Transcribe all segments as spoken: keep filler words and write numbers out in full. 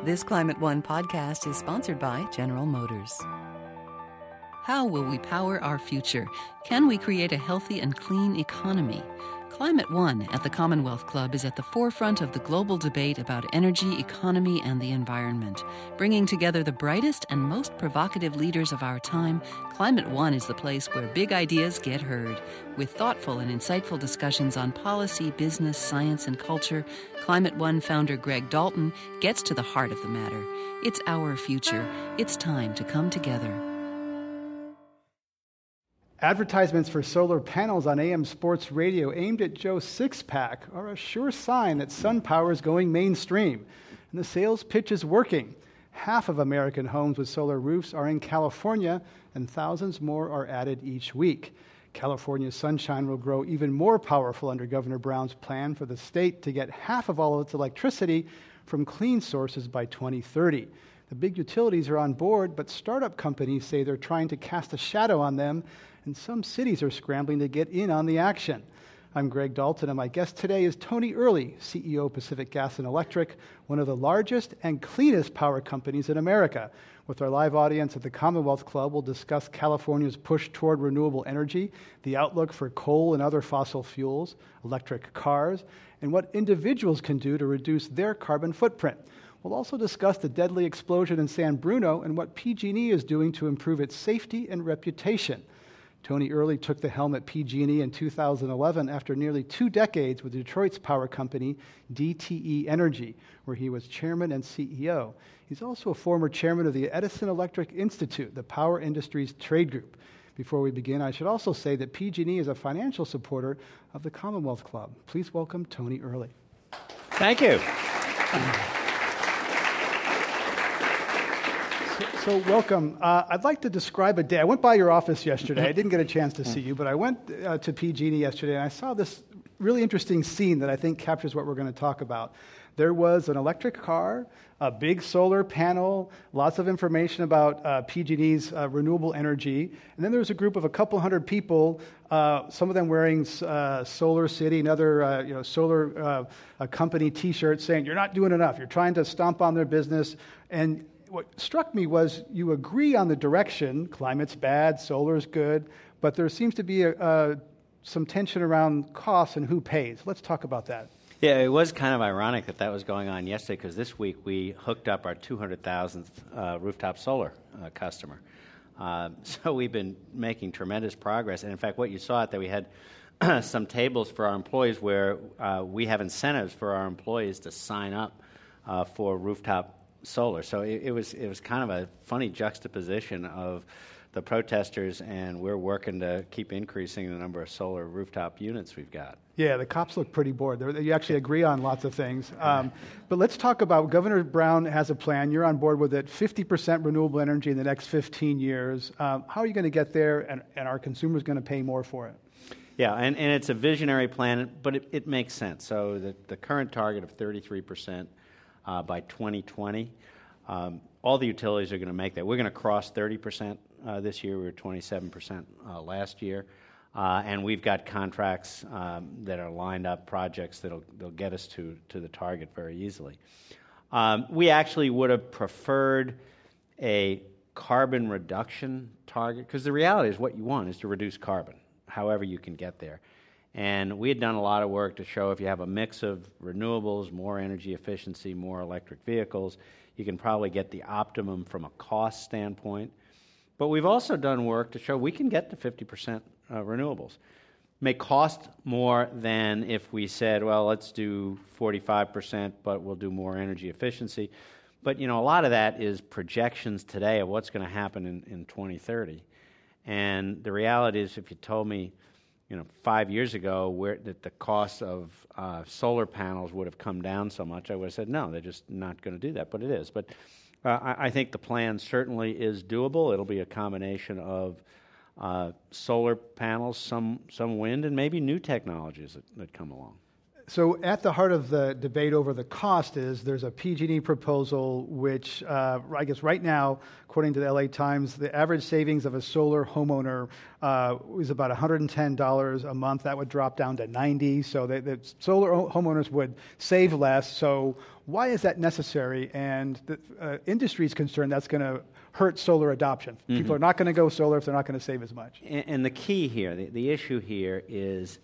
This Climate One podcast is sponsored by General Motors. How will we power our future? Can we create a healthy and clean economy? Climate One at the Commonwealth Club is at the forefront of the global debate about energy, economy, and the environment. Bringing together the brightest and most provocative leaders of our time, Climate One is the place where big ideas get heard. With thoughtful and insightful discussions on policy, business, science, and culture, Climate One founder Greg Dalton gets to the heart of the matter. It's our future. It's time to come together. Advertisements for solar panels on A M Sports Radio aimed at Joe Sixpack are a sure sign that SunPower is going mainstream, and the sales pitch is working. Half of American homes with solar roofs are in California, and thousands more are added each week. California's sunshine will grow even more powerful under Governor Brown's plan for the state to get half of all of its electricity from clean sources by twenty thirty. The big utilities are on board, but startup companies say they're trying to cast a shadow on them, and some cities are scrambling to get in on the action. I'm Greg Dalton, and my guest today is Tony Earley, C E O of Pacific Gas and Electric, one of the largest and cleanest power companies in America. With our live audience at the Commonwealth Club, we'll discuss California's push toward renewable energy, the outlook for coal and other fossil fuels, electric cars, and what individuals can do to reduce their carbon footprint. We'll also discuss the deadly explosion in San Bruno and what P G and E is doing to improve its safety and reputation. Tony Earley took the helm at P G and E in two thousand eleven after nearly two decades with Detroit's power company, D T E Energy, where he was chairman and C E O. He's also a former chairman of the Edison Electric Institute, the power industry's trade group. Before we begin, I should also say that P G and E is a financial supporter of the Commonwealth Club. Please welcome Tony Earley. Thank you. So welcome. Uh, I'd like to describe a day. I went by your office yesterday. I didn't get a chance to see you, but I went uh, to P G and E yesterday, and I saw this really interesting scene that I think captures what we're going to talk about. There was an electric car, a big solar panel, lots of information about uh, P G and E's uh, renewable energy, and then there was a group of a couple hundred people, uh, some of them wearing uh, Solar City and other uh, you know, solar uh, uh, company T-shirts saying, "You're not doing enough. You're trying to stomp on their business." And what struck me was you agree on the direction. Climate's bad, solar's good, but there seems to be a, a, some tension around costs and who pays. Let's talk about that. Yeah, it was kind of ironic that that was going on yesterday because this week we hooked up our two hundred thousandth uh, rooftop solar uh, customer. Uh, so we've been making tremendous progress. And in fact, what you saw out there, we had some tables for our employees where uh, we have incentives for our employees to sign up uh, for rooftop solar. So it, it was it was kind of a funny juxtaposition of the protesters, and we're working to keep increasing the number of solar rooftop units we've got. Yeah, the cops look pretty bored. They're, you actually agree on lots of things. Um, but let's talk about, Governor Brown has a plan. You're on board with it, fifty percent renewable energy in the next fifteen years. Um, how are you going to get there, and, and are consumers going to pay more for it? Yeah, and, and it's a visionary plan, but it, it makes sense. So the, the current target of thirty-three percent Uh, by twenty twenty. Um, all the utilities are going to make that. We're going to cross thirty percent uh, this year. We were twenty-seven percent uh, last year. Uh, and we've got contracts um, that are lined up, projects that'll they'll get us to, to the target very easily. Um, we actually would have preferred a carbon reduction target, because the reality is what you want is to reduce carbon, however you can get there. And we had done a lot of work to show if you have a mix of renewables, more energy efficiency, more electric vehicles, you can probably get the optimum from a cost standpoint. But we've also done work to show we can get to fifty percent uh, renewables. May cost more than if we said, well, let's do forty-five percent, but we'll do more energy efficiency. But, you know, a lot of that is projections today of what's going to happen in, in twenty thirty. And the reality is, if you told me, you know, five years ago, where that the cost of uh, solar panels would have come down so much, I would have said, no, they're just not going to do that, but it is. But uh, I, I think the plan certainly is doable. It'll be a combination of uh, solar panels, some some wind, and maybe new technologies that, that come along. So at the heart of the debate over the cost is there's a P G and E proposal which, uh, I guess right now, according to the L A Times, the average savings of a solar homeowner uh, is about one hundred ten dollars a month. That would drop down to ninety dollars. So the, the solar homeowners would save less. So why is that necessary? And the uh, industry is concerned that's going to hurt solar adoption. Mm-hmm. People are not going to go solar if they're not going to save as much. And, and the key here, the, the issue here is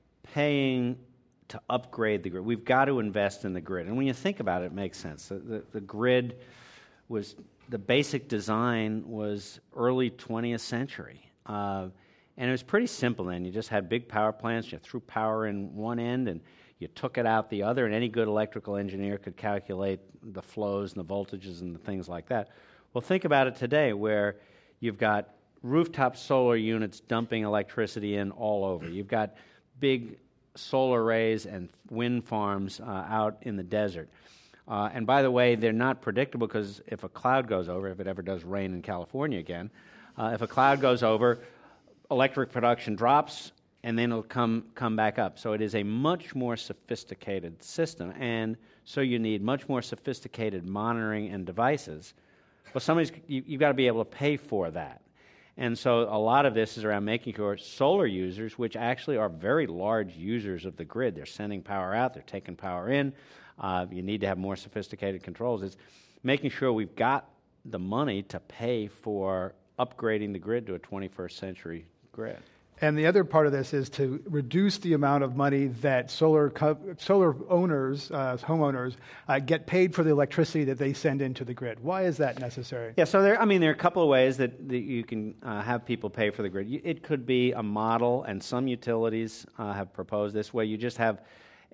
paying to upgrade the grid. We've got to invest in the grid. And when you think about it, it makes sense. The, the, the grid was, the basic design was early twentieth century. Uh, and it was pretty simple then. You just had big power plants, you threw power in one end and you took it out the other, and any good electrical engineer could calculate the flows and the voltages and the things like that. Well, think about it today where you've got rooftop solar units dumping electricity in all over. You've got big solar arrays and wind farms uh, out in the desert. Uh, and by the way, they're not predictable because if a cloud goes over, if it ever does rain in California again, uh, if a cloud goes over, electric production drops and then it'll come come back up. So it is a much more sophisticated system, and so you need much more sophisticated monitoring and devices. Well, somebody's you, you've got to be able to pay for that. And so a lot of this is around making sure solar users, which actually are very large users of the grid, they're sending power out, they're taking power in, uh, you need to have more sophisticated controls. It's making sure we've got the money to pay for upgrading the grid to a twenty-first century grid. And the other part of this is to reduce the amount of money that solar co- solar owners, uh, homeowners, uh, get paid for the electricity that they send into the grid. Why is that necessary? Yeah, so there. I mean, there are a couple of ways that, that you can uh, have people pay for the grid. It could be a model, and some utilities uh, have proposed this, where you just have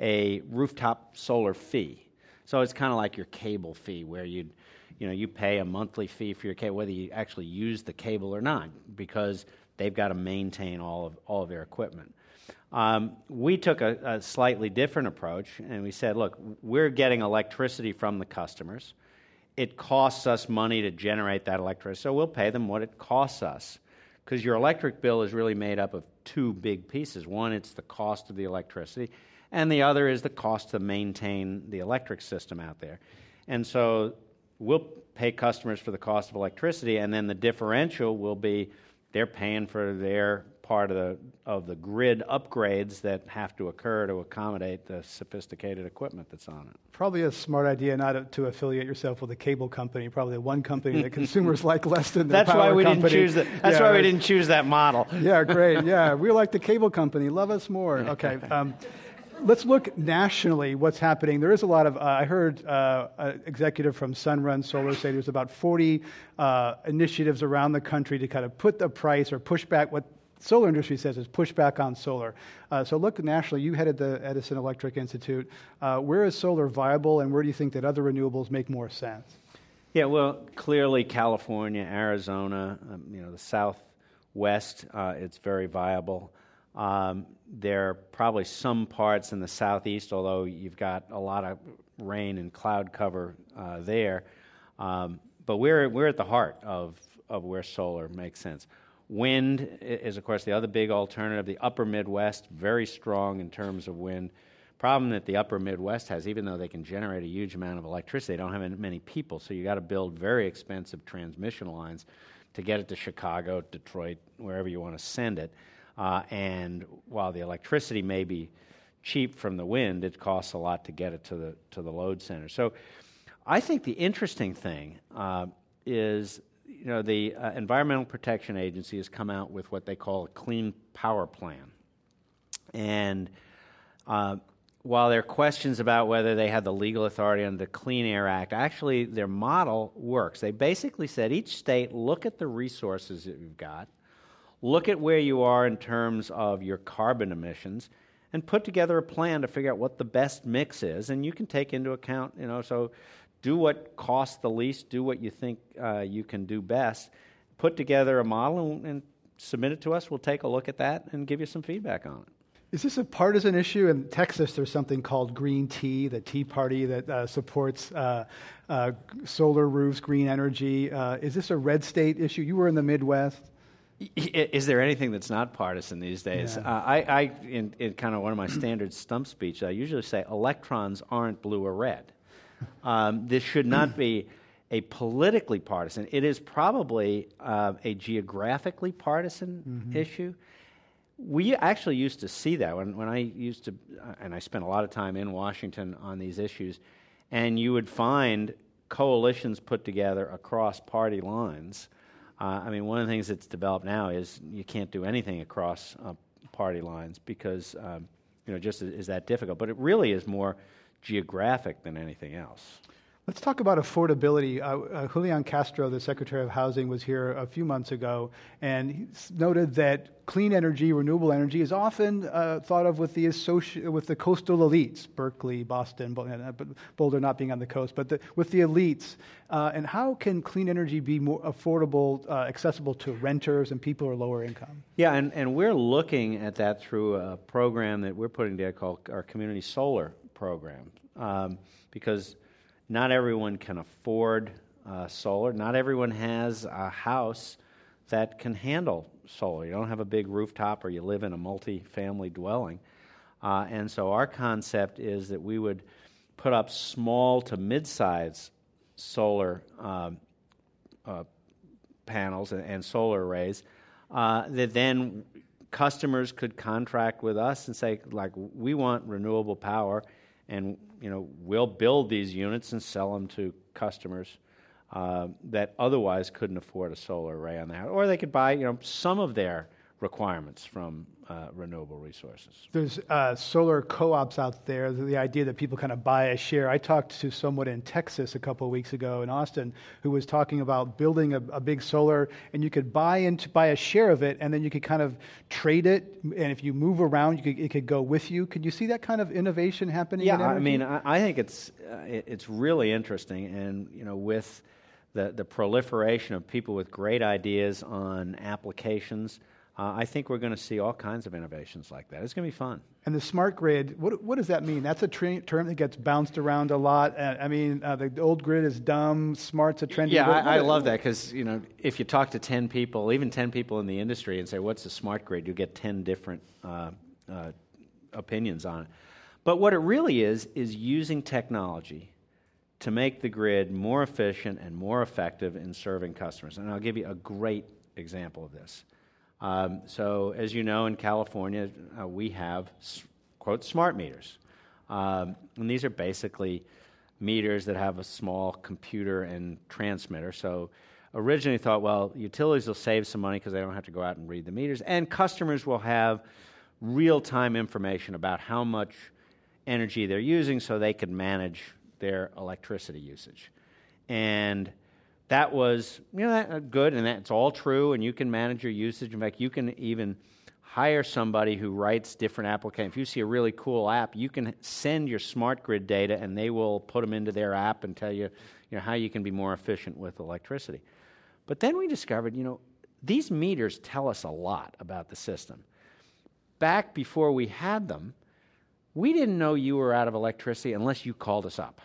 a rooftop solar fee. So it's kind of like your cable fee, where you, you know, you pay a monthly fee for your cable, whether you actually use the cable or not, because they've got to maintain all of all of their equipment. Um, we took a, a slightly different approach, and we said, look, we're getting electricity from the customers. It costs us money to generate that electricity, so we'll pay them what it costs us, because your electric bill is really made up of two big pieces. One, it's the cost of the electricity, and the other is the cost to maintain the electric system out there. And so we'll pay customers for the cost of electricity, and then the differential will be they're paying for their part of the of the grid upgrades that have to occur to accommodate the sophisticated equipment that's on it. Probably a smart idea not to affiliate yourself with a cable company. Probably the one company that consumers like less than the that's power why we company. Didn't choose that. That's yeah, why we right. didn't choose that model. Yeah, great. Yeah, we like the cable company. Love us more. Okay. Um, Let's look nationally what's happening. There is a lot of, uh, I heard uh, an executive from Sunrun Solar say there's about forty uh, initiatives around the country to kind of put the price or push back, what solar industry says is push back on solar. Uh, so look nationally, you headed the Edison Electric Institute. Uh, where is solar viable, and where do you think that other renewables make more sense? Yeah, well, clearly California, Arizona, um, you know, the Southwest, uh, it's very viable. Um, there are probably some parts in the southeast, although you've got a lot of rain and cloud cover uh, there. Um, but we're we're at the heart of, of where solar makes sense. Wind is, of course, the other big alternative. The upper Midwest, very strong in terms of wind. Problem that the upper Midwest has, even though they can generate a huge amount of electricity, they don't have many people, so you got to build very expensive transmission lines to get it to Chicago, Detroit, wherever you want to send it. Uh, and while the electricity may be cheap from the wind, it costs a lot to get it to the to the load center. So I think the interesting thing uh, is, you know, the uh, Environmental Protection Agency has come out with what they call a Clean Power Plan. And uh, while there are questions about whether they have the legal authority under the Clean Air Act, actually their model works. They basically said each state, look at the resources that you've got, look at where you are in terms of your carbon emissions, and put together a plan to figure out what the best mix is. And you can take into account, you know, so do what costs the least, do what you think uh, you can do best. Put together a model and, and submit it to us. We'll take a look at that and give you some feedback on it. Is this a partisan issue? In Texas, there's something called Green Tea, the Tea Party that uh, supports uh, uh, solar roofs, green energy. Uh, is this a red state issue? You were in the Midwest. Is there anything that's not partisan these days? Yeah. Uh, I, I in, in kind of one of my standard stump speech, I usually say electrons aren't blue or red. Um, this should not be a politically partisan. It is probably uh, a geographically partisan mm-hmm. issue. We actually used to see that when, when I used to, uh, and I spent a lot of time in Washington on these issues, and you would find coalitions put together across party lines. Uh, I mean, one of the things that's developed now is you can't do anything across uh, party lines because, um, you know, just is, is that difficult. But it really is more geographic than anything else. Let's talk about affordability. Uh, uh, Julian Castro, the Secretary of Housing, was here a few months ago, and he noted that clean energy, renewable energy, is often uh, thought of with the associ- with the coastal elites, Berkeley, Boston, Boulder not being on the coast, but the, with the elites. Uh, and how can clean energy be more affordable, uh, accessible to renters and people who are lower income? Yeah, and, and we're looking at that through a program that we're putting together called our Community Solar Program, um, because not everyone can afford uh, solar. Not everyone has a house that can handle solar. You don't have a big rooftop or you live in a multi-family dwelling. Uh, and so our concept is that we would put up small to mid-size solar um, uh, panels and, and solar arrays uh, that then customers could contract with us and say, like, we want renewable power, and you know, we'll build these units and sell them to customers uh, that otherwise couldn't afford a solar array on the house, or they could buy, you know, some of their requirements from uh, renewable resources. There's uh, solar co-ops out there. The idea that people kind of buy a share. I talked to someone in Texas a couple of weeks ago in Austin who was talking about building a, a big solar, and you could buy into buy a share of it, and then you could kind of trade it. And if you move around, you could, it could go with you. Could you see that kind of innovation happening? Yeah, in energy? I mean, I, I think it's uh, it, it's really interesting, and you know, with the the proliferation of people with great ideas on applications. Uh, I think we're going to see all kinds of innovations like that. It's going to be fun. And the smart grid, what what does that mean? That's a tra- term that gets bounced around a lot. Uh, I mean, uh, the old grid is dumb, smart's a trendy. Yeah, word. I, I love that because, you know, if you talk to ten people, even ten people in the industry and say, what's a smart grid, you get ten different uh, uh, opinions on it. But what it really is, is using technology to make the grid more efficient and more effective in serving customers. And I'll give you a great example of this. Um, so, as you know, in California, uh, we have, quote, smart meters. Um, and these are basically meters that have a small computer and transmitter. So, originally thought, well, utilities will save some money because they don't have to go out and read the meters, and customers will have real-time information about how much energy they're using so they can manage their electricity usage. And that was, you know, that, good, and that's all true, and you can manage your usage. In fact, you can even hire somebody who writes different applications. If you see a really cool app, you can send your smart grid data, and they will put them into their app and tell you, you know, how you can be more efficient with electricity. But then we discovered, you know, these meters tell us a lot about the system. Back before we had them, we didn't know you were out of electricity unless you called us up.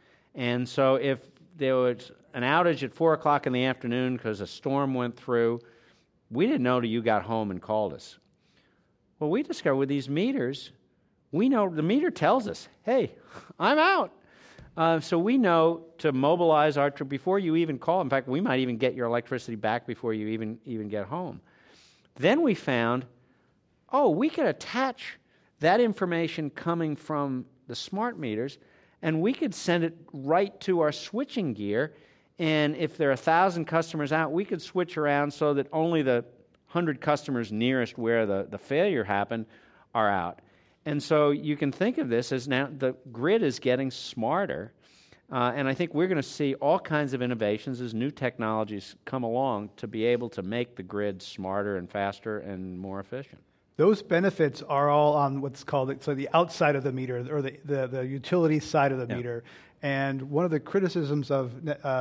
And so if there was an outage at four o'clock in the afternoon because a storm went through, we didn't know till you got home and called us. Well, we discovered with these meters, we know the meter tells us, hey, I'm out. Uh, so we know to mobilize our trip before you even call. In fact, we might even get your electricity back before you even, even get home. Then we found, oh, we could attach that information coming from the smart meters, and we could send it right to our switching gear. And if there are one thousand customers out, we could switch around so that only the one hundred customers nearest where the, the failure happened are out. And so you can think of this as now the grid is getting smarter. Uh, and I think we're going to see all kinds of innovations as new technologies come along to be able to make the grid smarter and faster and more efficient. Those benefits are all on what's called so the outside of the meter, or the, the, the utility side of the yeah. meter. And one of the criticisms of, of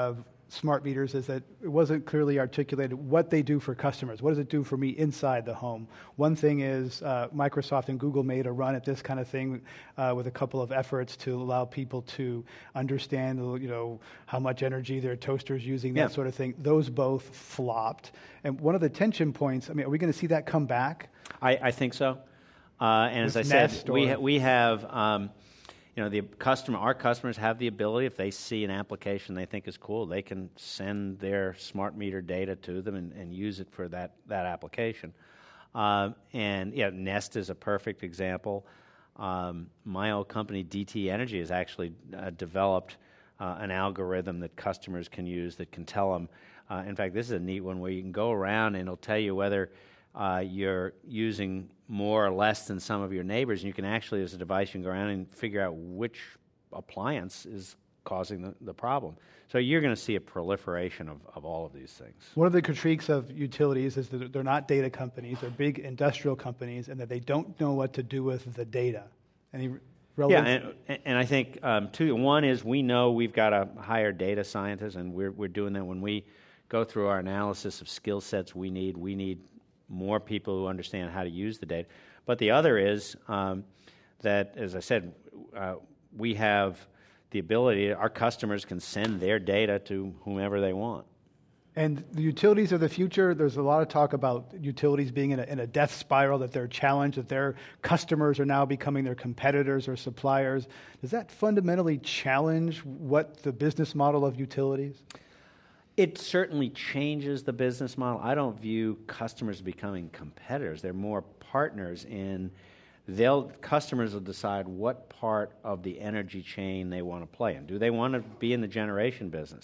smart meters is that it wasn't clearly articulated what they do for customers. What does it do for me inside the home? One thing is uh, Microsoft and Google made a run at this kind of thing uh, with a couple of efforts to allow people to understand, you know, how much energy their toaster's using, that Yeah. sort of thing. Those both flopped. And one of the tension points, I mean, are we going to see that come back? I, I think so. Uh, and as I Nest said, we, or- ha- we have... Um, You know, the customer, our customers have the ability, if they see an application they think is cool, they can send their smart meter data to them and, and use it for that, that application. Um, and, yeah, Nest is a perfect example. Um, my old company, D T Energy, has actually uh, developed uh, an algorithm that customers can use that can tell them. Uh, in fact, this is a neat one where you can go around and it'll tell you whether uh, you're using more or less than some of your neighbors, and you can actually, as a device, you can go around and figure out which appliance is causing the, the problem. So you're going to see a proliferation of, of all of these things. One of the critiques of utilities is that they're not data companies, they're big industrial companies, and that they don't know what to do with the data. Any relevant? Yeah, and, and I think, um, two, one is we know we've got to hire data scientists, and we're, we're doing that when we go through our analysis of skill sets we need. We need more people who understand how to use the data. But the other is um, that, as I said, uh, we have the ability, our customers can send their data to whomever they want. And the utilities of the future, there's a lot of talk about utilities being in a, in a death spiral, that they're challenged, that their customers are now becoming their competitors or suppliers. Does that fundamentally challenge what the business model of utilities? It certainly changes the business model. I don't view customers becoming competitors. They're more partners in, they'll, customers will decide what part of the energy chain they want to play in. Do they want to be in the generation business?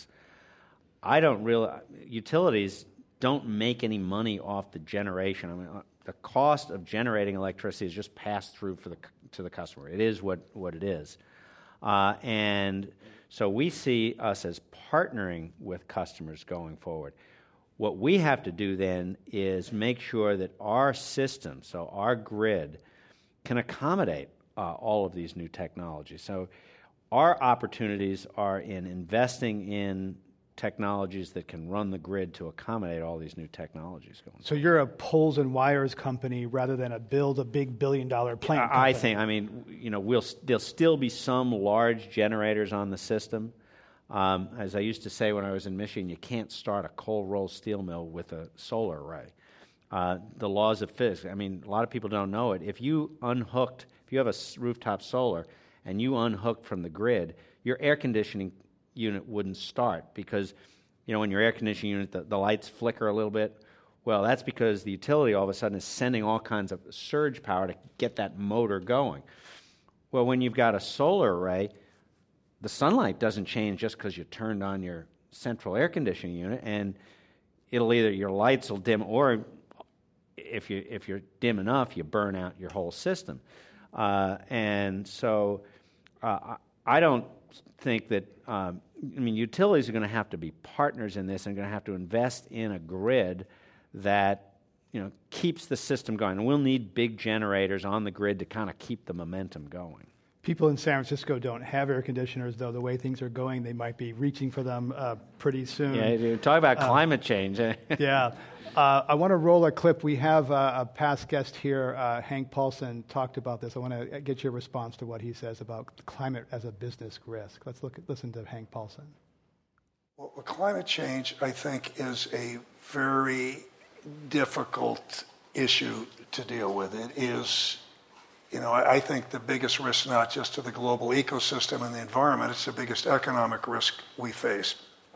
I don't really, utilities don't make any money off the generation. I mean, the cost of generating electricity is just passed through for the, to the customer. It is what, what it is. Uh, and so we see us as partnering with customers going forward. What we have to do then is make sure that our system, so our grid, can accommodate uh, all of these new technologies. So our opportunities are in investing in technologies that can run the grid to accommodate all these new technologies going So you're a poles and wires company rather than a build a big billion dollar plant company. I think, I mean, you know, we'll, there'll still be some large generators on the system. Um, as I used to say when I was in Michigan, you can't start a cold roll steel mill with a solar array. Uh, the laws of physics, I mean, a lot of people don't know it. If you unhooked, if you have a rooftop solar and you unhooked from the grid, your air conditioning unit wouldn't start because, you know, when your air conditioning unit, the, the lights flicker a little bit. Well, that's because the utility all of a sudden is sending all kinds of surge power to get that motor going. Well, when you've got a solar array, the sunlight doesn't change just because you turned on your central air conditioning unit, and it'll either, your lights will dim, or if, you, if you're dim enough, you burn out your whole system. Uh, and so uh, I don't think that, um, I mean, utilities are going to have to be partners in this and going to have to invest in a grid that, you know, keeps the system going. And we'll need big generators on the grid to kind of keep the momentum going. People in San Francisco don't have air conditioners, though. The way things are going, they might be reaching for them uh, pretty soon. Yeah, talk about uh, climate change. yeah. Uh, I want to roll a clip. We have uh, a past guest here, uh, Hank Paulson, talked about this. I want to get your response to what he says about climate as a business risk. Let's look at, listen to Hank Paulson. Well, climate change, I think, is a very difficult issue to deal with. It is, you know, I think the biggest risk not just to the global ecosystem and the environment, it's the biggest economic risk we face.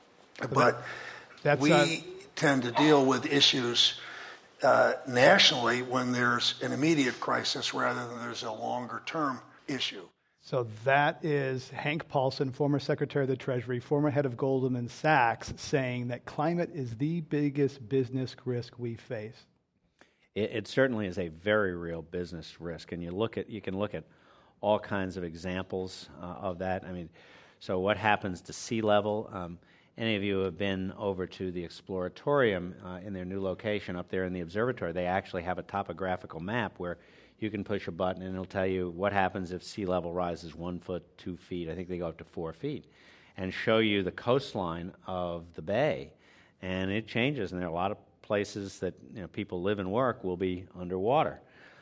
But That's, we uh, tend to deal with issues uh, nationally when there's an immediate crisis rather than there's a longer-term issue. So that is Hank Paulson, former Secretary of the Treasury, former head of Goldman Sachs, saying that climate is the biggest business risk we face. It, it certainly is a very real business risk, and you look at you can look at all kinds of examples uh, of that. I mean, so what happens to sea level? Um, any of you who have been over to the Exploratorium uh, in their new location up there in the observatory, they actually have a topographical map where you can push a button and it'll tell you what happens if sea level rises one foot, two feet. I think they go up to four feet. and show you the coastline of the bay, and it changes, and there are a lot of places that you know, people live and work will be underwater.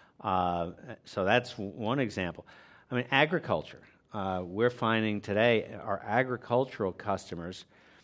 Uh, so that's one example. I mean, agriculture. Uh, we're finding today our agricultural customers,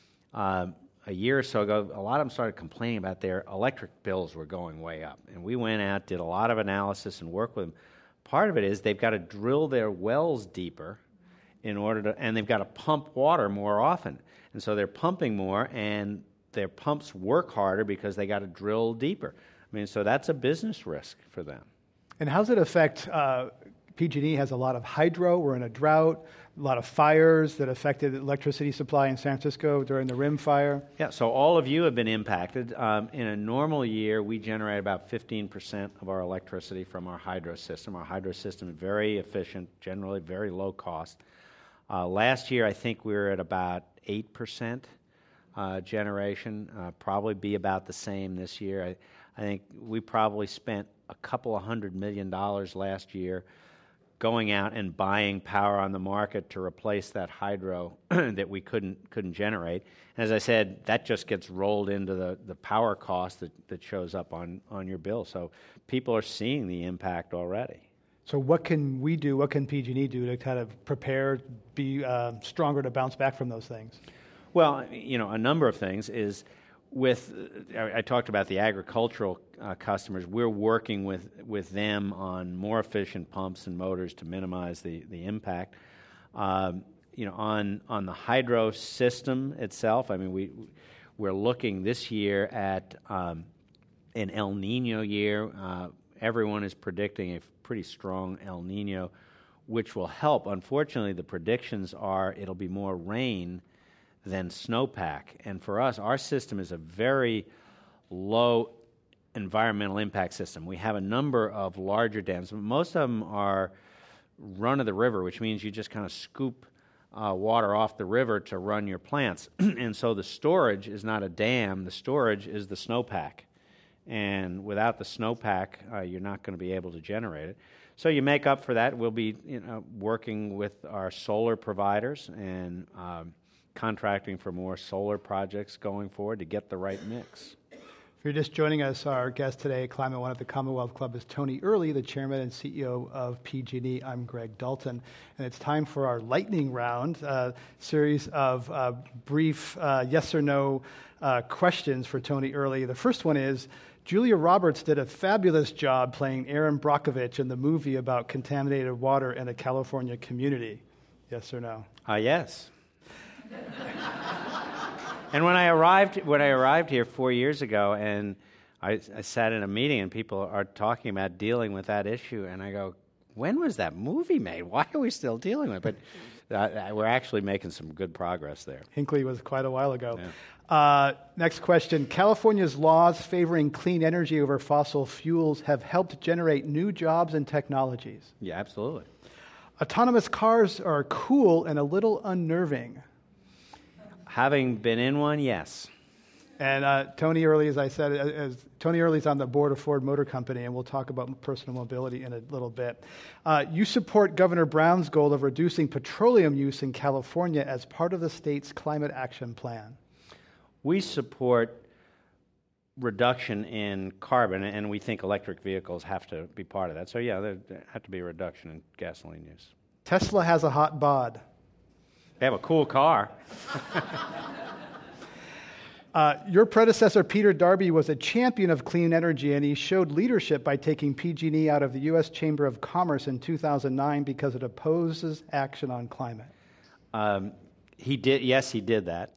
uh, a year or so ago, a lot of them started complaining about their electric bills were going way up. And we went out, did a lot of analysis and work with them. Part of it is they've got to drill their wells deeper in order to, and they've got to pump water more often. And so they're pumping more, and their pumps work harder because they got to drill deeper. I mean, so that's a business risk for them. And how does it affect, uh, P G and E has a lot of hydro, we're in a drought, a lot of fires that affected electricity supply in San Francisco during the Rim fire. Yeah, so all of you have been impacted. Um, in a normal year, we generate about fifteen percent of our electricity from our hydro system. Our hydro system is very efficient, generally very low cost. Uh, last year, I think we were at about eight percent uh, generation, uh, probably be about the same this year. I, I think we probably spent a couple of hundred million dollars last year going out and buying power on the market to replace that hydro that we couldn't couldn't generate. And as I said, that just gets rolled into the, the power cost that, that shows up on, on your bill. So people are seeing the impact already. So what can we do, what can P G and E do to kind of prepare, be uh, stronger to bounce back from those things? Well, you know, a number of things is with, I, I talked about the agricultural uh, customers, we're working with, with them on more efficient pumps and motors to minimize the, the impact. Um, you know, on, on the hydro system itself, I mean, we, we're looking this year at um, an El Nino year. Uh, everyone is predicting a pretty strong El Nino, which will help. Unfortunately, the predictions are it'll be more rain than snowpack. And for us, our system is a very low environmental impact system. We have a number of larger dams. Most of them are run of the river, which means you just kind of scoop uh, water off the river to run your plants. And so the storage is not a dam. The storage is the snowpack. And without the snowpack, uh, you're not going to be able to generate it. So you make up for that. We'll be you know, working with our solar providers and um, contracting for more solar projects going forward to get the right mix. If you're just joining us, our guest today at Climate One at the Commonwealth Club is Tony Earley, the chairman and C E O of P G and E. I'm Greg Dalton, and it's time for our lightning round, uh, series of uh, brief uh, yes or no uh, questions for Tony Earley. The first one is, Julia Roberts did a fabulous job playing Erin Brockovich in the movie about contaminated water in a California community. Yes or no? Uh, yes. And when I arrived, when I arrived here four years ago, and I, I sat in a meeting, and people are talking about dealing with that issue, and I go, "When was that movie made? Why are we still dealing with it?" But uh, we're actually making some good progress there. Hinckley was quite a while ago. Yeah. Uh, next question. California's laws favoring clean energy over fossil fuels have helped generate new jobs and technologies. Yeah, absolutely. Autonomous cars are cool and a little unnerving. Having been in one, yes. And uh, Tony Earley, as I said, as Tony Earley's on the board of Ford Motor Company, and we'll talk about personal mobility in a little bit. Uh, you support Governor Brown's goal of reducing petroleum use in California as part of the state's climate action plan. We support reduction in carbon, and we think electric vehicles have to be part of that. So, yeah, there have to be a reduction in gasoline use. Tesla has a hot bod. They have a cool car. uh, your predecessor, Peter Darby, was a champion of clean energy, and he showed leadership by taking P G and E out of the U S Chamber of Commerce in two thousand nine because it opposes action on climate. Um, he did. Yes, he did that.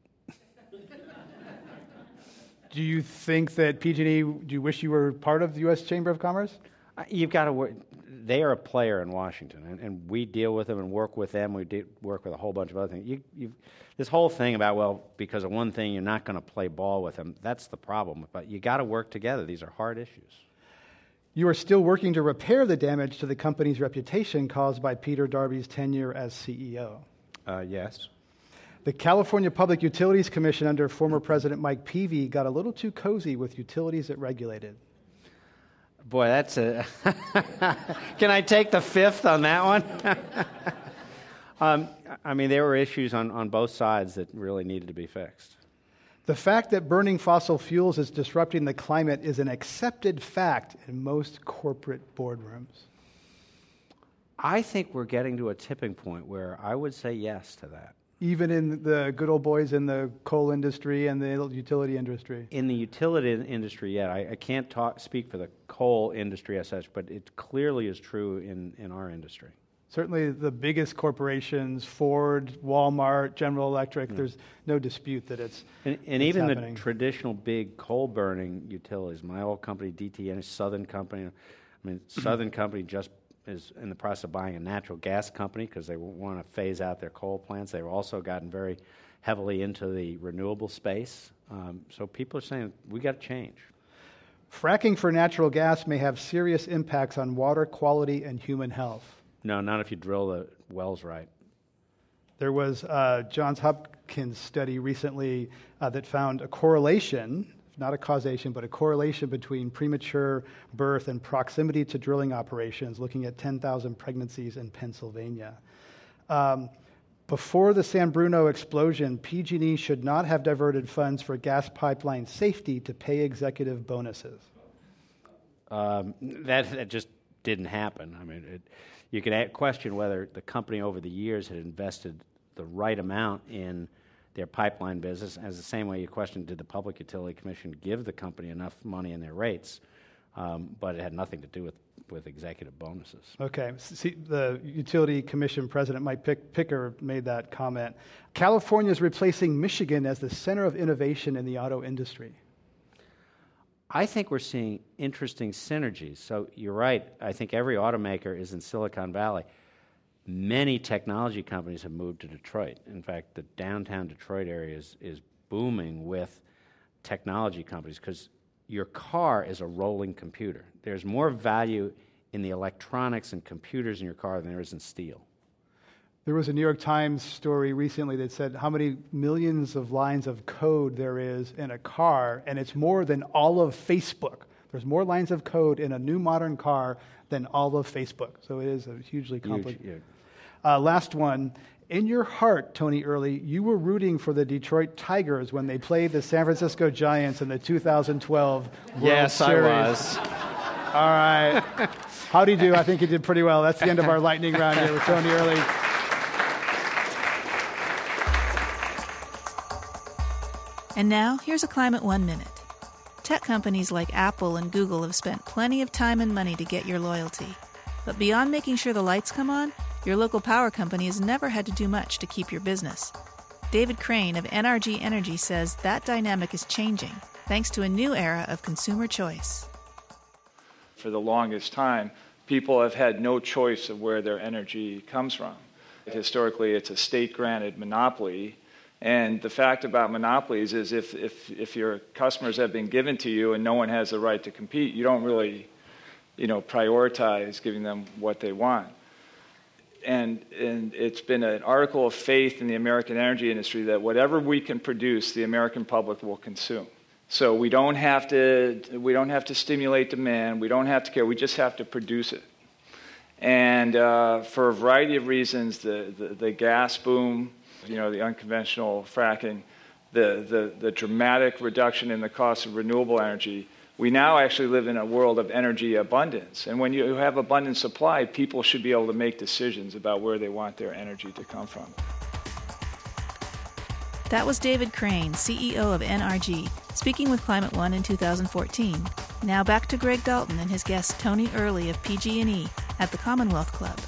Do you think that P G and E, do you wish you were part of the U S Chamber of Commerce? Uh, you've got to work. They are a player in Washington, and, and we deal with them and work with them. We de- work with a whole bunch of other things. You, you've, this whole thing about, well, because of one thing, you're not going to play ball with them, that's the problem. But you got to work together. These are hard issues. You are still working to repair the damage to the company's reputation caused by Peter Darby's tenure as C E O. Uh, yes. The California Public Utilities Commission under former President Mike Peavy got a little too cozy with utilities it regulated. Boy, that's a... Can I take the fifth on that one? um, I mean, there were issues on, on both sides that really needed to be fixed. The fact that burning fossil fuels is disrupting the climate is an accepted fact in most corporate boardrooms. I think we're getting to a tipping point where I would say yes to that. Even in the good old boys in the coal industry and the utility industry? In the utility industry, yeah. I, I can't talk, speak for the coal industry as such, but it clearly is true in, in our industry. Certainly the biggest corporations, Ford, Walmart, General Electric, yeah. There's no dispute that it's And, and it's even happening. The traditional big coal-burning utilities, my old company, D T N, Southern Company, I mean, Southern Company just is in the process of buying a natural gas company because they want to phase out their coal plants. They've also gotten very heavily into the renewable space. Um, so people are saying, we got to change. Fracking for natural gas may have serious impacts on water quality and human health. No, not if you drill the wells right. There was a Johns Hopkins study recently uh, that found a correlation, not a causation, but a correlation between premature birth and proximity to drilling operations, looking at ten thousand pregnancies in Pennsylvania. Um, before the San Bruno explosion, P G and E should not have diverted funds for gas pipeline safety to pay executive bonuses. Um, that, that just didn't happen. I mean, it, you could question whether the company over the years had invested the right amount in their pipeline business, as the same way you question, did the Public Utility Commission give the company enough money in their rates? Um, but it had nothing to do with, with executive bonuses. Okay. See, the Utility Commission President Mike Pick- Picker made that comment. California is replacing Michigan as the center of innovation in the auto industry. I think we're seeing interesting synergies. So you're right. I think every automaker is in Silicon Valley. Many technology companies have moved to Detroit. In fact, the downtown Detroit area is, is booming with technology companies because your car is a rolling computer. There's more value in the electronics and computers in your car than there is in steel. There was a New York Times story recently that said how many millions of lines of code there is in a car, and it's more than all of Facebook. There's more lines of code in a new modern car than all of Facebook. So it is a hugely complicated. Huge, yeah. uh, last one. In your heart, Tony Early, you were rooting for the Detroit Tigers when they played the San Francisco Giants in the two thousand twelve World yes, Series. Yes, I was. All right. How'd he do? I think he did pretty well. That's the end of our lightning round here with Tony Early. And now, here's a Climate One Minute. Tech companies like Apple and Google have spent plenty of time and money to get your loyalty. But beyond making sure the lights come on, your local power company has never had to do much to keep your business. David Crane of N R G Energy says that dynamic is changing, thanks to a new era of consumer choice. For the longest time, people have had no choice of where their energy comes from. Historically, it's a state-granted monopoly. And the fact about monopolies is if, if, if your customers have been given to you and no one has the right to compete, you don't really, you know, prioritize giving them what they want. And, and it's been an article of faith in the American energy industry that whatever we can produce, the American public will consume. So we don't have to, we don't have to stimulate demand. We don't have to care. We just have to produce it. And uh, for a variety of reasons, the, the, the gas boom, you know, the unconventional fracking, the, the, the dramatic reduction in the cost of renewable energy, we now actually live in a world of energy abundance. And when you have abundant supply, people should be able to make decisions about where they want their energy to come from. That was David Crane, C E O of N R G, speaking with Climate One in two thousand fourteen. Now back to Greg Dalton and his guest Tony Early of P G and E at the Commonwealth Club.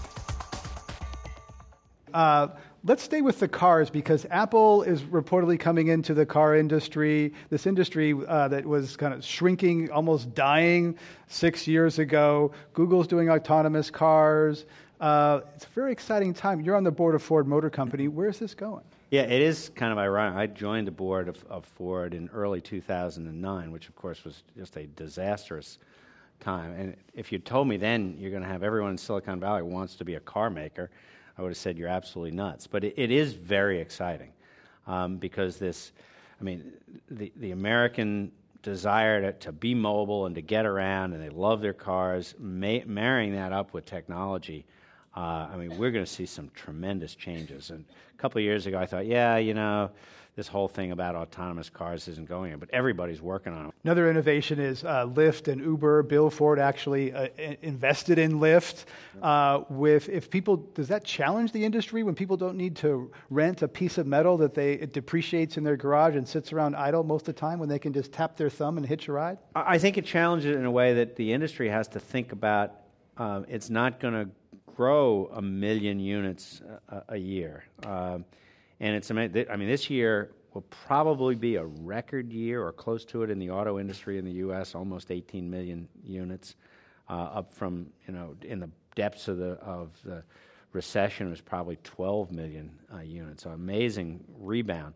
Uh, let's stay with the cars because Apple is reportedly coming into the car industry, this industry uh, that was kind of shrinking, almost dying six years ago. Google's doing autonomous cars. Uh, it's a very exciting time. You're on the board of Ford Motor Company. Where's this going? Yeah, it is kind of ironic. I joined the board of, of Ford in early two thousand nine, which of course was just a disastrous time. And if you told me then you're going to have everyone in Silicon Valley who wants to be a car maker, I would have said you're absolutely nuts. But it, it is very exciting um, because this, I mean, the, the American desire to, to be mobile and to get around, and they love their cars, ma- marrying that up with technology Uh, I mean, we're going to see some tremendous changes. And a couple of years ago, I thought, yeah, you know, this whole thing about autonomous cars isn't going in, but everybody's working on it. Another innovation is uh, Lyft and Uber. Bill Ford actually uh, I- invested in Lyft. Uh, with if people, does that challenge the industry when people don't need to rent a piece of metal that they it depreciates in their garage and sits around idle most of the time when they can just tap their thumb and hitch a ride? I think it challenges it in a way that the industry has to think about. Um, it's not going to grow a million units a, a year. Um, and it's, I mean, this year will probably be a record year or close to it in the auto industry in the U S, almost eighteen million units, uh, up from, you know, in the depths of the, of the recession, it was probably twelve million uh, units. So amazing rebound.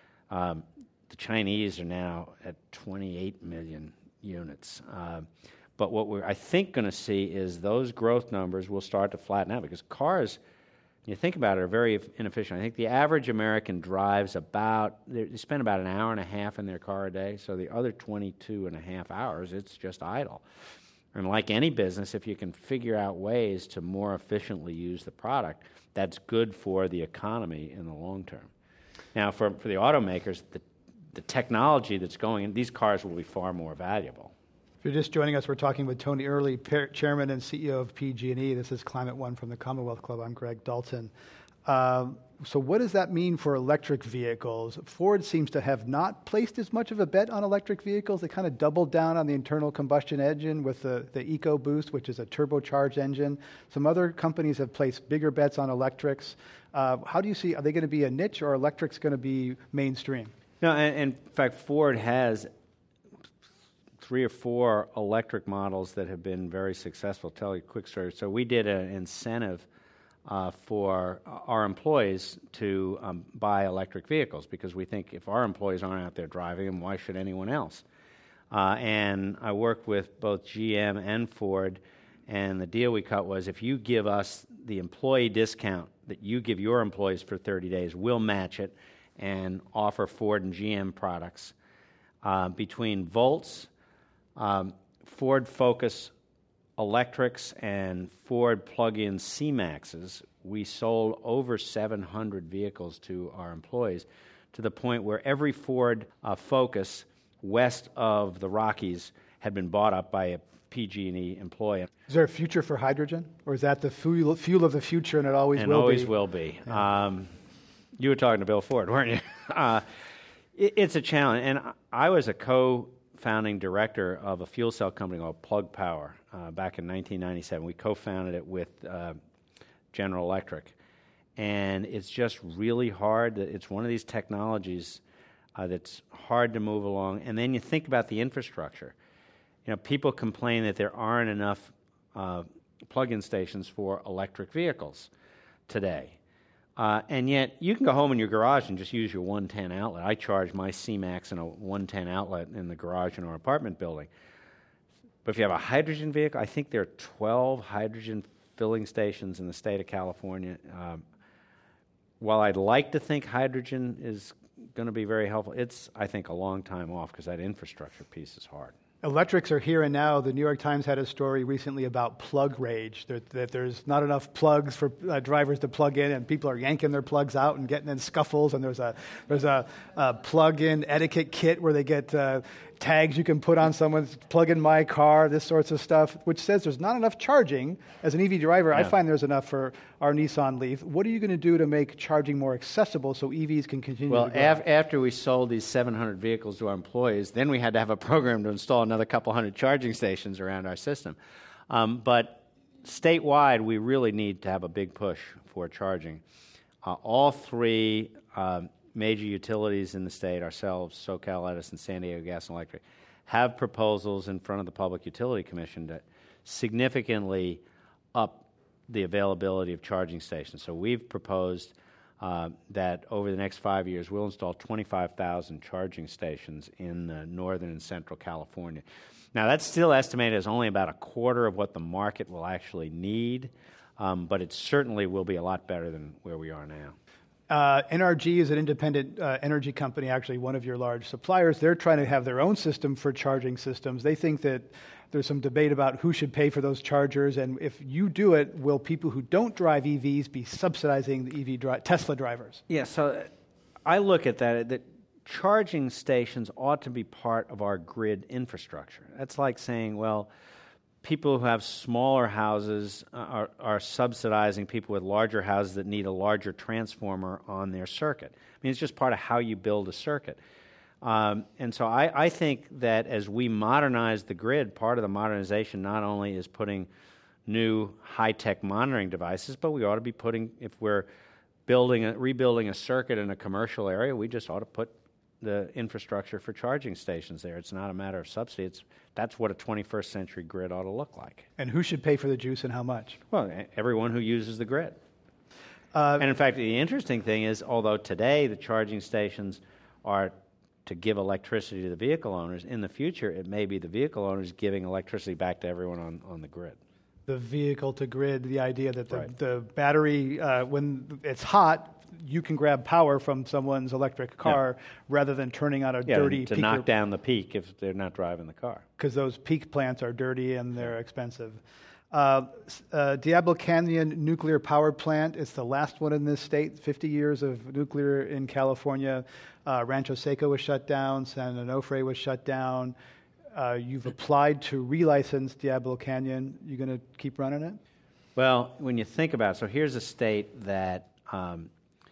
Um, the Chinese are now at twenty-eight million units. Uh, But what we're, I think, going to see is those growth numbers will start to flatten out because cars, you think about it, are very inefficient. I think the average American drives about, they spend about an hour and a half in their car a day, so the other twenty-two and a half hours, it's just idle. And like any business, if you can figure out ways to more efficiently use the product, that's good for the economy in the long term. Now, for, for the automakers, the, the technology that's going in, these cars will be far more valuable. If you're just joining us, we're talking with Tony Earley, par- Chairman and C E O of P G and E. This is Climate One from the Commonwealth Club. I'm Greg Dalton. Um, so what does that mean for electric vehicles? Ford seems to have not placed as much of a bet on electric vehicles. They kind of doubled down on the internal combustion engine with the, the EcoBoost, which is a turbocharged engine. Some other companies have placed bigger bets on electrics. Uh, how do you see, are they going to be a niche or electric's going to be mainstream? No, and, and in fact, Ford has three or four electric models that have been very successful. I'll tell you a quick story. So we did an incentive uh, for our employees to um, buy electric vehicles because we think if our employees aren't out there driving them, why should anyone else? Uh, and I worked with both G M and Ford, and the deal we cut was if you give us the employee discount that you give your employees for thirty days, we'll match it and offer Ford and G M products. Uh, between Volts, Um, Ford Focus Electrics and Ford plug-in C-Maxes, we sold over seven hundred vehicles to our employees to the point where every Ford uh, Focus west of the Rockies had been bought up by a P G and E employee. Is there a future for hydrogen? Or is that the fuel, fuel of the future and it always and will always be? will be. Yeah. Um, you were talking to Bill Ford, weren't you? uh, it, it's a challenge. And I was a co- founding director of a fuel cell company called Plug Power uh, back in nineteen ninety-seven. We co-founded it with uh, General Electric. And it's just really hard. It's one of these technologies uh, that's hard to move along. And then you think about the infrastructure. You know, people complain that there aren't enough uh, plug-in stations for electric vehicles today. Uh, and yet, you can go home in your garage and just use your one ten outlet. I charge my C-Max in a one ten outlet in the garage in our apartment building. But if you have a hydrogen vehicle, I think there are twelve hydrogen filling stations in the state of California. Um, while I'd like to think hydrogen is going to be very helpful, it's, I think, a long time off because that infrastructure piece is hard. Electrics are here and now. The New York Times had a story recently about plug rage, that, that there's not enough plugs for uh, drivers to plug in, and people are yanking their plugs out and getting in scuffles, and there's a there's a, a plug-in etiquette kit where they get uh, tags you can put on someone's plug in my car, this sorts of stuff, which says there's not enough charging. As an E V driver, yeah. I find there's enough for our Nissan Leaf. What are you going to do to make charging more accessible so E Vs can continue well, to grow? Well, af- after we sold these seven hundred vehicles to our employees, then we had to have a program to install another couple hundred charging stations around our system. Um, but statewide, we really need to have a big push for charging. Uh, all three um, major utilities in the state, ourselves, SoCal Edison, San Diego Gas and Electric, have proposals in front of the Public Utility Commission to significantly up the availability of charging stations. So we've proposed uh, that over the next five years, we'll install twenty-five thousand charging stations in uh, northern and central California. Now, that's still estimated as only about a quarter of what the market will actually need, um, but it certainly will be a lot better than where we are now. Uh, N R G is an independent uh, energy company, actually one of your large suppliers. They're trying to have their own system for charging systems. They think that there's some debate about who should pay for those chargers, and if you do it, will people who don't drive E Vs be subsidizing the E V dri- Tesla drivers? Yeah, so I look at that, that charging stations ought to be part of our grid infrastructure. That's like saying, well, people who have smaller houses are, are subsidizing people with larger houses that need a larger transformer on their circuit. I mean, it's just part of how you build a circuit. Um, and so I, I think that as we modernize the grid, part of the modernization not only is putting new high-tech monitoring devices, but we ought to be putting, if we're building, a, rebuilding a circuit in a commercial area, we just ought to put the infrastructure for charging stations there. It's not a matter of subsidy. It's, that's what a twenty-first century grid ought to look like. And who should pay for the juice and how much? Well, everyone who uses the grid. Uh, and in fact, the interesting thing is, although today the charging stations are to give electricity to the vehicle owners, in the future it may be the vehicle owners giving electricity back to everyone on, on the grid. The vehicle to grid, the idea that the, Right. the battery, uh, when it's hot, you can grab power from someone's electric car Yeah. rather than turning on a Yeah, dirty to peaker, knock down the peak if they're not driving the car. because those peak plants are dirty and they're expensive. Uh, uh, Diablo Canyon Nuclear Power Plant, it's the last one in this state, fifty years of nuclear in California. Uh, Rancho Seco was shut down, San Onofre was shut down. Uh, you've applied to relicense Diablo Canyon. You going to keep running it? Well, when you think about it, so here's a state that um,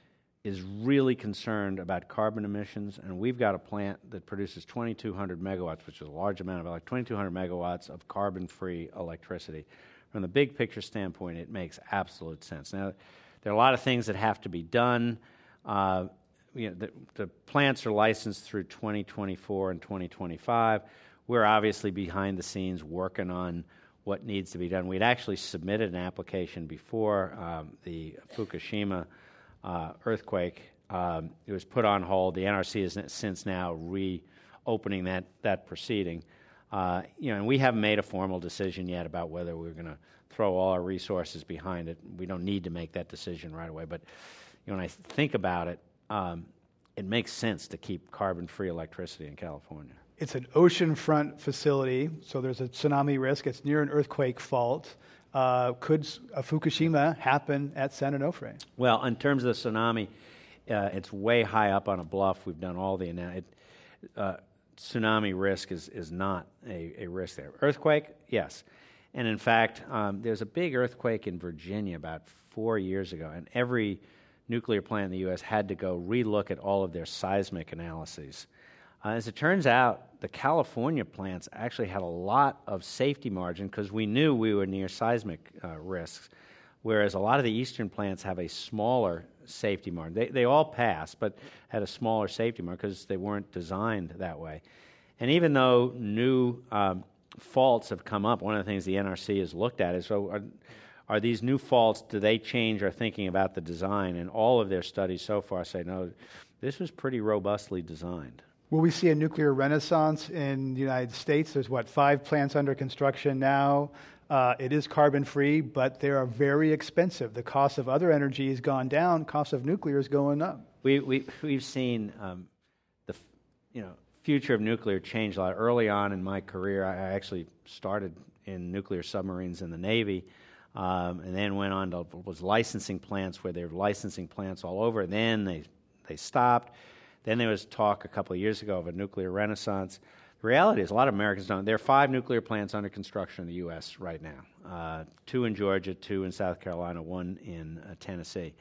is really concerned about carbon emissions, and we've got a plant that produces twenty-two hundred megawatts, which is a large amount of like twenty-two hundred megawatts of carbon-free electricity. From the big picture standpoint, it makes absolute sense. Now, there are a lot of things that have to be done. Uh, you know, the, the plants are licensed through twenty twenty-four and twenty twenty-five. We're obviously behind the scenes working on what needs to be done. We'd actually submitted an application before um, the Fukushima uh, earthquake. Um, it was put on hold. The N R C is since now reopening that, that proceeding. Uh, you know, and we haven't made a formal decision yet about whether we're going to throw all our resources behind it. We don't need to make that decision right away. But you know, when I think about it, um, it makes sense to keep carbon-free electricity in California. It's an oceanfront facility, so there's a tsunami risk. It's near an earthquake fault. Uh, could a Fukushima happen at San Onofre? Well, in terms of the tsunami, uh, it's way high up on a bluff. We've done all the analysis. Uh, tsunami risk is, is not a, a risk there. Earthquake, yes. And in fact, um, there's a big earthquake in Virginia about four years ago, and every nuclear plant in the U S had to go relook at all of their seismic analyses. Uh, as it turns out, the California plants actually had a lot of safety margin because we knew we were near seismic uh, risks, whereas a lot of the eastern plants have a smaller safety margin. They, they all passed, but had a smaller safety margin because they weren't designed that way. And even though new um, faults have come up, one of the things the N R C has looked at is, so are, are these new faults, do they change our thinking about the design? And all of their studies so far say, no, this was pretty robustly designed. Will we see a nuclear renaissance in the United States? There's, what, five plants under construction now. Uh, it is carbon-free, but they are very expensive. The cost of other energy has gone down. Cost of nuclear is going up. We, we, we've seen um, the you know future of nuclear change a lot. Early on in my career, I actually started in nuclear submarines in the Navy, um, and then went on to was licensing plants where they were licensing plants all over. Then they they stopped. Then there was talk a couple of years ago of a nuclear renaissance. The reality is a lot of Americans don't. There are five nuclear plants under construction in the U S right now, uh, two in Georgia, two in South Carolina, one in uh, Tennessee.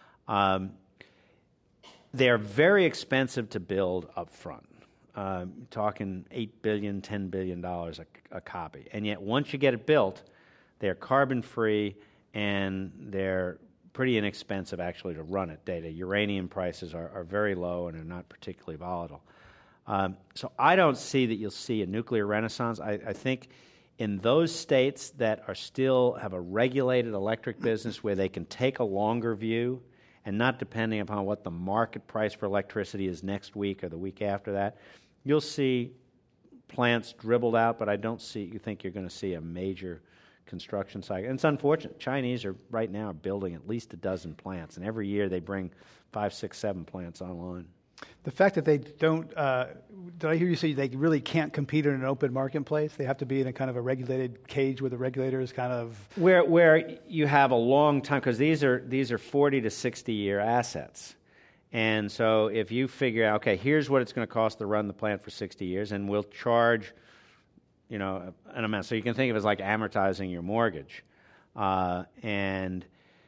Um, they're very expensive to build up front, uh, talking eight billion dollars, ten billion dollars a, a copy. And yet once you get it built, they're carbon-free and they're pretty inexpensive actually to run it. Data uranium prices are, are very low and are not particularly volatile. Um, so I don't see that you'll see a nuclear renaissance. I, I think in those states that are still have a regulated electric business where they can take a longer view and not depending upon what the market price for electricity is next week or the week after that, you'll see plants dribbled out, but I don't see. You think you're going to see a major construction cycle. And it's unfortunate. Chinese are right now building at least a dozen plants, and every year they bring five, six, seven plants online. The fact that they don't, uh, did I hear you say they really can't compete in an open marketplace? They have to be in a kind of a regulated cage where the regulators kind of... Where where you have a long time, because these are these are forty to sixty year assets. And so if you figure out, okay, here's what it's going to cost to run the plant for sixty years, and we'll charge, you know, an amount. So you can think of it as like amortizing your mortgage. Uh, and...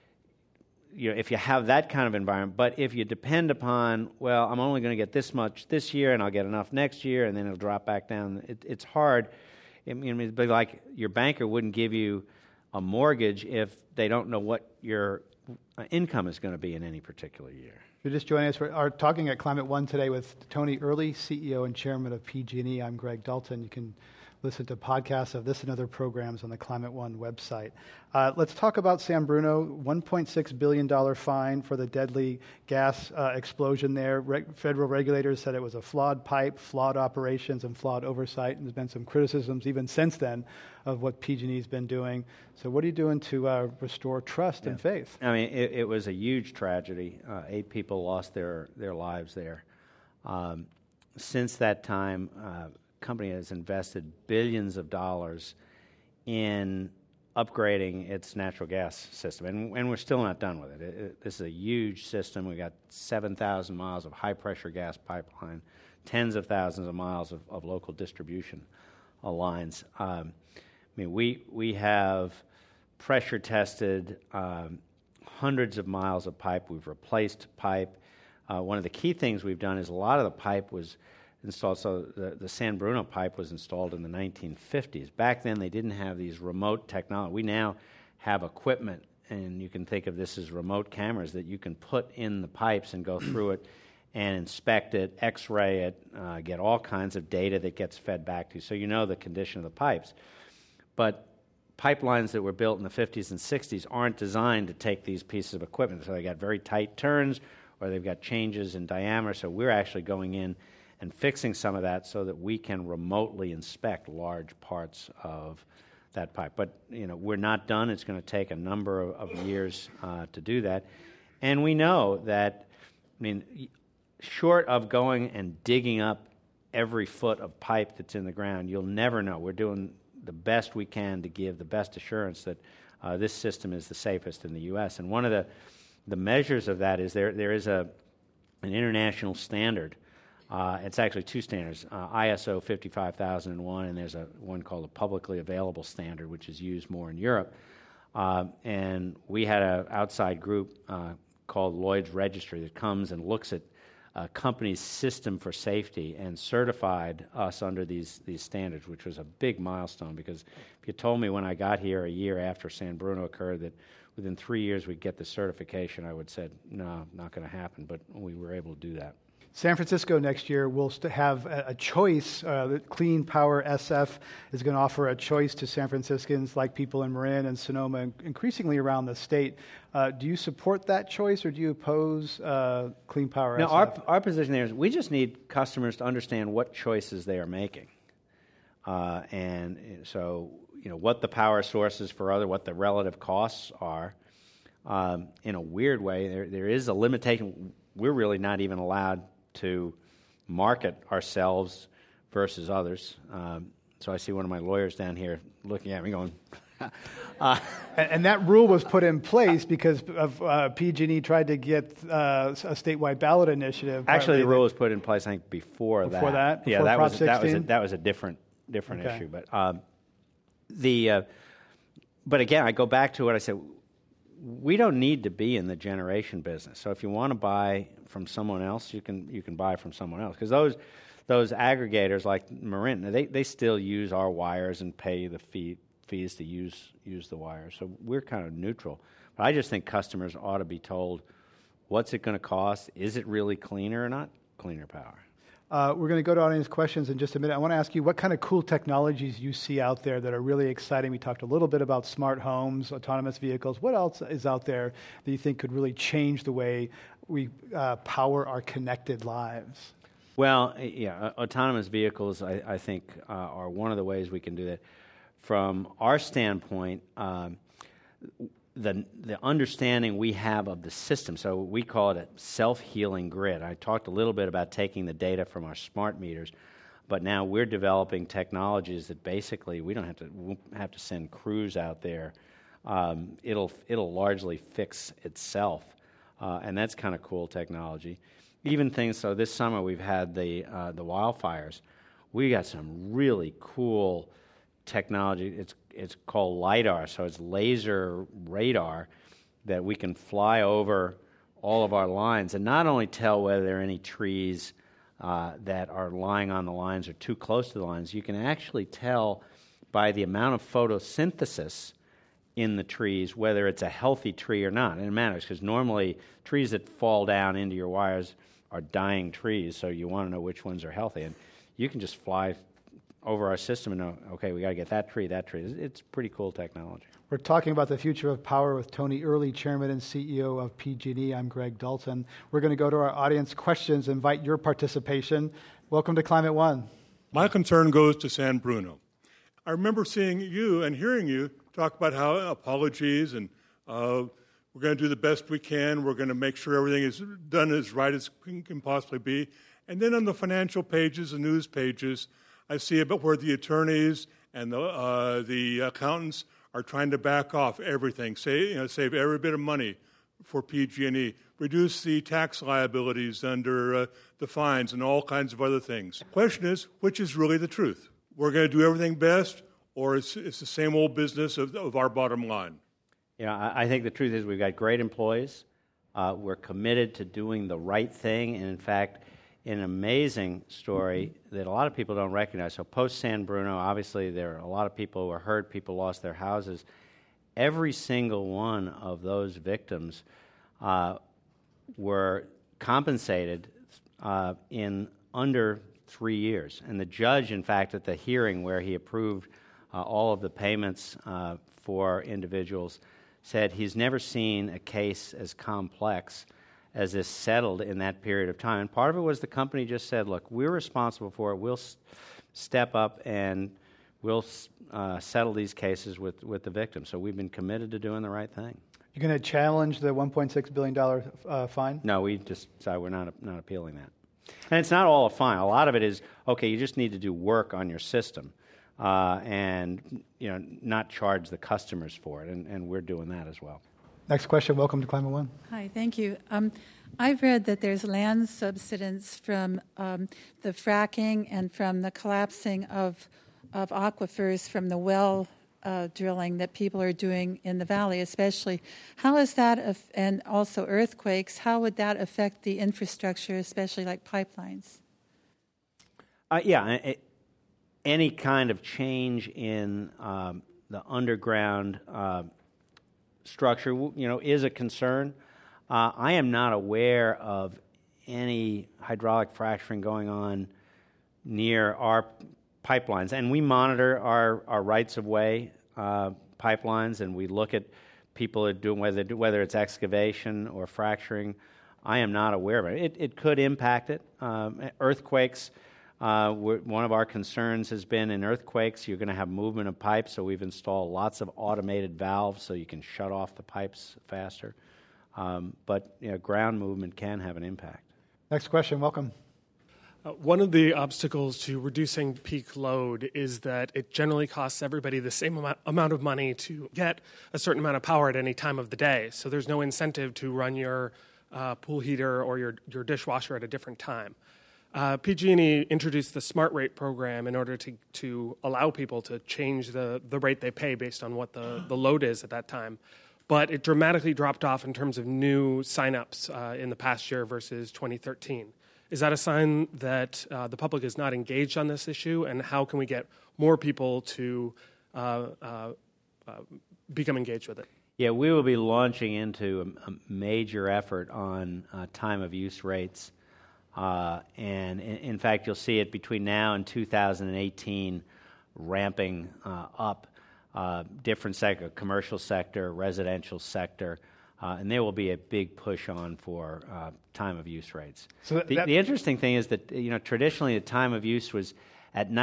You know, if you have that kind of environment, but if you depend upon, well, I'm only going to get this much this year, and I'll get enough next year, and then it'll drop back down. It, it's hard. I mean, it'd be like your banker wouldn't give you a mortgage if they don't know what your income is going to be in any particular year. If you're just joining us, we are talking at Climate One today with Tony Earley, C E O and Chairman of P G and E. I'm Greg Dalton. You can listen to podcasts of this and other programs on the Climate One website. Uh, let's talk about San Bruno. one point six billion dollars fine for the deadly gas uh, explosion there. Re- federal regulators said it was a flawed pipe, flawed operations, and flawed oversight. And there's been some criticisms even since then of what P G and E's been doing. So what are you doing to uh, restore trust yeah. and faith? I mean, it, it was a huge tragedy. Uh, eight people lost their, their lives there. Um, since that time, uh, company has invested billions of dollars in upgrading its natural gas system, and, and we're still not done with it. It, it. This is a huge system. We've got seven thousand miles of high-pressure gas pipeline, tens of thousands of miles of, of local distribution uh, lines. Um, I mean, we we have pressure-tested um, hundreds of miles of pipe. We've replaced pipe. Uh, one of the key things we've done is a lot of the pipe was installed, so the, the San Bruno pipe was installed in the nineteen fifties. Back then, they didn't have these remote technology. We now have equipment, and you can think of this as remote cameras that you can put in the pipes and go through it and inspect it, x-ray it, uh, get all kinds of data that gets fed back to you, so you know the condition of the pipes. But pipelines that were built in the fifties and sixties aren't designed to take these pieces of equipment, so they got very tight turns, or they've got changes in diameter, so we're actually going in and fixing some of that so that we can remotely inspect large parts of that pipe. But, you know, we're not done. It's going to take a number of, of years uh, to do that. And we know that, I mean, short of going and digging up every foot of pipe that's in the ground, you'll never know. We're doing the best we can to give the best assurance that uh, this system is the safest in the U S. And one of the, the measures of that is there there is a an international standard. Uh, it's actually two standards, uh, I S O fifty-five thousand one, and there's a one called a publicly available standard, which is used more in Europe. Uh, and we had an outside group uh, called Lloyd's Registry that comes and looks at a company's system for safety and certified us under these, these standards, which was a big milestone, because if you told me when I got here a year after San Bruno occurred that within three years we'd get the certification, I would have said, no, not going to happen, but we were able to do that. San Francisco next year will st- have a, a choice. Uh, Clean Power S F is going to offer a choice to San Franciscans like people in Marin and Sonoma, and increasingly around the state. Uh, do you support that choice, or do you oppose uh, Clean Power no, S F? Our, our position there is we just need customers to understand what choices they are making. Uh, and so, you know, what the power sources for other, what the relative costs are. Um, in a weird way, there there is a limitation. We're really not even allowed to market ourselves versus others. Um, so I see one of my lawyers down here looking at me going... uh, and, and that rule was put in place because of uh, P G and E tried to get uh, a statewide ballot initiative. Actually, the rule was put in place, I think, before, before that. that. Yeah, before that Prop was, that was, a, sixteen? that was a different different okay. issue. But, um, the, uh, but again, I go back to what I said. We don't need to be in the generation business. So if you want to buy from someone else, you can you can buy from someone else. Because those those aggregators like Marin, they, they still use our wires and pay the fee, fees to use use the wires. So we're kind of neutral. But I just think customers ought to be told, what's it going to cost? Is it really cleaner or not cleaner power? Uh, we're going to go to audience questions in just a minute. I want to ask you what kind of cool technologies you see out there that are really exciting. We talked a little bit about smart homes, autonomous vehicles. What else is out there that you think could really change the way we uh, power our connected lives? Well, yeah, uh, autonomous vehicles, I, I think, uh, are one of the ways we can do that. from our standpoint, um, the the understanding we have of the system, so we call it a self-healing grid. I talked a little bit about taking the data from our smart meters, but now we're developing technologies that basically we don't have to we won't have to send crews out there. Um, it'll it'll largely fix itself, uh, and that's kind of cool technology. Even things. So this summer we've had the uh, the wildfires. We got some really cool technology. It's it's called LiDAR, so it's laser radar that we can fly over all of our lines and not only tell whether there are any trees uh, that are lying on the lines or too close to the lines. You can actually tell by the amount of photosynthesis in the trees whether it's a healthy tree or not. And it matters because normally trees that fall down into your wires are dying trees, so you want to know which ones are healthy. And you can just fly over our system and know, okay, we got to get that tree, that tree. It's pretty cool technology. We're talking about the future of power with Tony Earley, Chairman and C E O of P G and E. I'm Greg Dalton. We're going to go to our audience questions, invite your participation. Welcome to Climate One. My concern goes to San Bruno. I remember seeing you and hearing you talk about how apologies and uh, we're going to do the best we can. We're going to make sure everything is done as right as can possibly be. And then on the financial pages, the news pages, I see about where the attorneys and the uh, the accountants are trying to back off everything, save, you know, save every bit of money for P G and E, reduce the tax liabilities under uh, the fines and all kinds of other things. The question is, which is really the truth? We're going to do everything best, or it's, it's the same old business of, of our bottom line? You know, I, I think the truth is we've got great employees. Uh, we're committed to doing the right thing, and in fact, an amazing story that a lot of people don't recognize. So post San Bruno, obviously there are a lot of people who were hurt, people lost their houses. Every single one of those victims uh, were compensated uh, in under three years. And the judge, in fact, at the hearing where he approved uh, all of the payments uh, for individuals, said he's never seen a case as complex as this settled in that period of time. And part of it was the company just said, look, we're responsible for it. We'll s- step up and we'll uh, settle these cases with, with the victims. So we've been committed to doing the right thing. You're going to challenge the one point six billion dollars uh, fine? No, we just decided we're not, not appealing that. And it's not all a fine. A lot of it is, okay, you just need to do work on your system uh, and you know not charge the customers for it. And, and we're doing that as well. Next question. Welcome to Climate One. Hi, thank you. Um, I've read that there's land subsidence from um, the fracking and from the collapsing of of aquifers from the well uh, drilling that people are doing in the valley, especially. How is that, af- and also earthquakes, how would that affect the infrastructure, especially like pipelines? Uh, yeah, it, any kind of change in um, the underground uh, structure, you know, is a concern. Uh, I am not aware of any hydraulic fracturing going on near our pipelines, and we monitor our, our rights-of-way uh, pipelines, and we look at people are doing whether whether it's excavation or fracturing. I am not aware of it. It, it could impact it. Um, earthquakes. Uh, one of our concerns has been in earthquakes, you're going to have movement of pipes, so we've installed lots of automated valves so you can shut off the pipes faster. Um, but you know, ground movement can have an impact. Next question. Welcome. Uh, one of the obstacles to reducing peak load is that it generally costs everybody the same amount, amount of money to get a certain amount of power at any time of the day. So there's no incentive to run your uh, pool heater or your, your dishwasher at a different time. Uh, P G and E introduced the Smart Rate program in order to, to allow people to change the, the rate they pay based on what the, the load is at that time. But it dramatically dropped off in terms of new signups uh, in the past year versus twenty thirteen. Is that a sign that uh, the public is not engaged on this issue, and how can we get more people to uh, uh, uh, become engaged with it? Yeah, we will be launching into a, a major effort on uh, time of use rates. Uh, and in, in fact, you'll see it between now and two thousand eighteen ramping uh, up uh, different sector, commercial sector, residential sector, uh, and there will be a big push on for uh, time of use rates. So that, the, that, the interesting thing is that you know traditionally the time of use was at night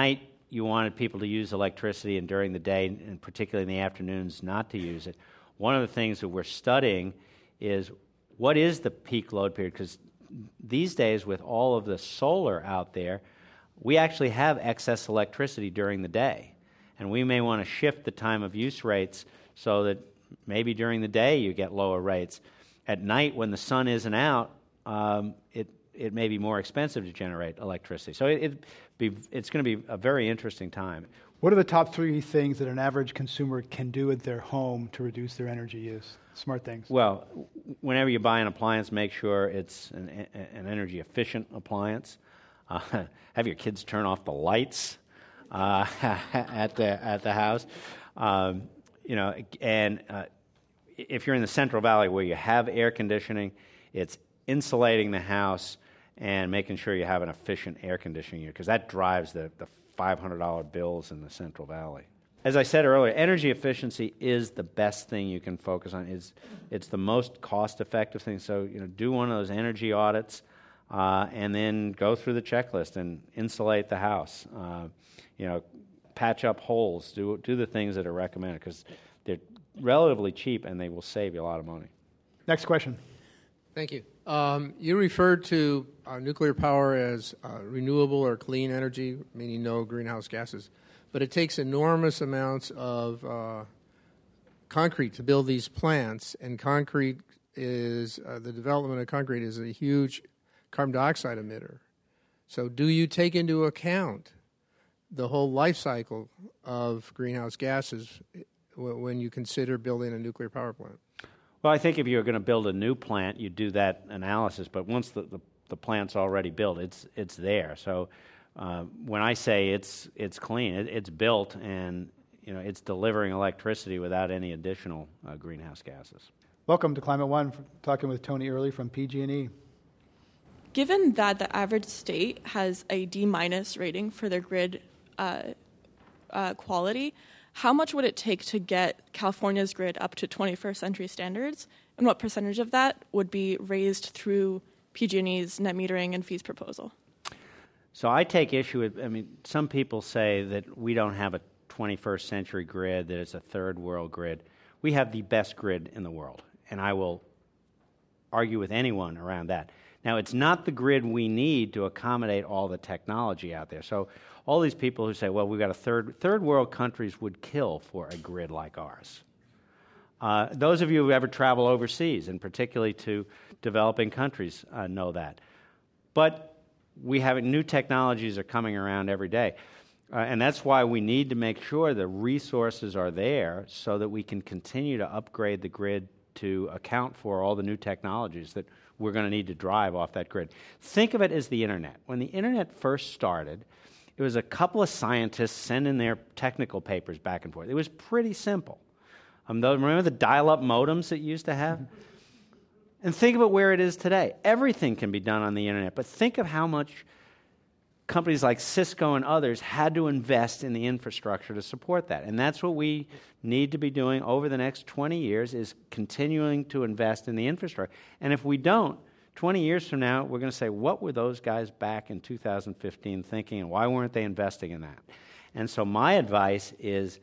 you wanted people to use electricity and during the day, and particularly in the afternoons, not to use it. One of the things that we're studying is what is the peak load period, because these days with all of the solar out there, we actually have excess electricity during the day. And we may want to shift the time of use rates so that maybe during the day you get lower rates. At night when the sun isn't out, um, it it may be more expensive to generate electricity. So it, it be, it's going to be a very interesting time. What are the top three things that an average consumer can do at their home to reduce their energy use? Smart things. Well, whenever you buy an appliance, make sure it's an, an energy-efficient appliance. Uh, have your kids turn off the lights uh, at the at the house. Um, you know, and uh, if you're in the Central Valley where you have air conditioning, it's insulating the house and making sure you have an efficient air conditioning unit, because that drives the, the five hundred dollars bills in the Central Valley. As I said earlier, energy efficiency is the best thing you can focus on. It's, it's the most cost-effective thing. So, you know, do one of those energy audits uh, and then go through the checklist and insulate the house. Uh, you know, patch up holes. Do do the things that are recommended, because they're relatively cheap and they will save you a lot of money. Next question. Thank you. Um, you referred to uh, nuclear power as uh, renewable or clean energy, meaning no greenhouse gases. But it takes enormous amounts of uh, concrete to build these plants, and concrete is, uh, the development of concrete is a huge carbon dioxide emitter. So do you take into account the whole life cycle of greenhouse gases w- when you consider building a nuclear power plant? Well, I think if you're going to build a new plant, you do that analysis. But once the, the, the plant's already built, it's it's there. So uh, when I say it's it's clean, it, it's built, and you know it's delivering electricity without any additional uh, greenhouse gases. Welcome to Climate One. Talking with Tony Early from P G and E. Given that the average state has a D minus rating for their grid uh, uh, quality, how much would it take to get California's grid up to twenty-first century standards, and what percentage of that would be raised through P G and E's net metering and fees proposal? So I take issue with, I mean, some people say that we don't have a twenty-first century grid, that it's a third world grid. We have the best grid in the world, and I will argue with anyone around that. Now, it's not the grid we need to accommodate all the technology out there. So all these people who say, well, we've got a third, third world countries would kill for a grid like ours. Uh, those of you who ever travel overseas, and particularly to developing countries, uh, know that. But we have new technologies are coming around every day. Uh, and that's why we need to make sure the resources are there so that we can continue to upgrade the grid to account for all the new technologies that we're going to need to drive off that grid. Think of it as the Internet. When the Internet first started, it was a couple of scientists sending their technical papers back and forth. It was pretty simple. Um, those, remember the dial-up modems that you used to have? And think of it where it is today. Everything can be done on the Internet, but think of how much companies like Cisco and others had to invest in the infrastructure to support that. And that's what we need to be doing over the next twenty years, is continuing to invest in the infrastructure. And if we don't, twenty years from now, we're going to say, what were those guys back in two thousand fifteen thinking, and why weren't they investing in that? And so my advice is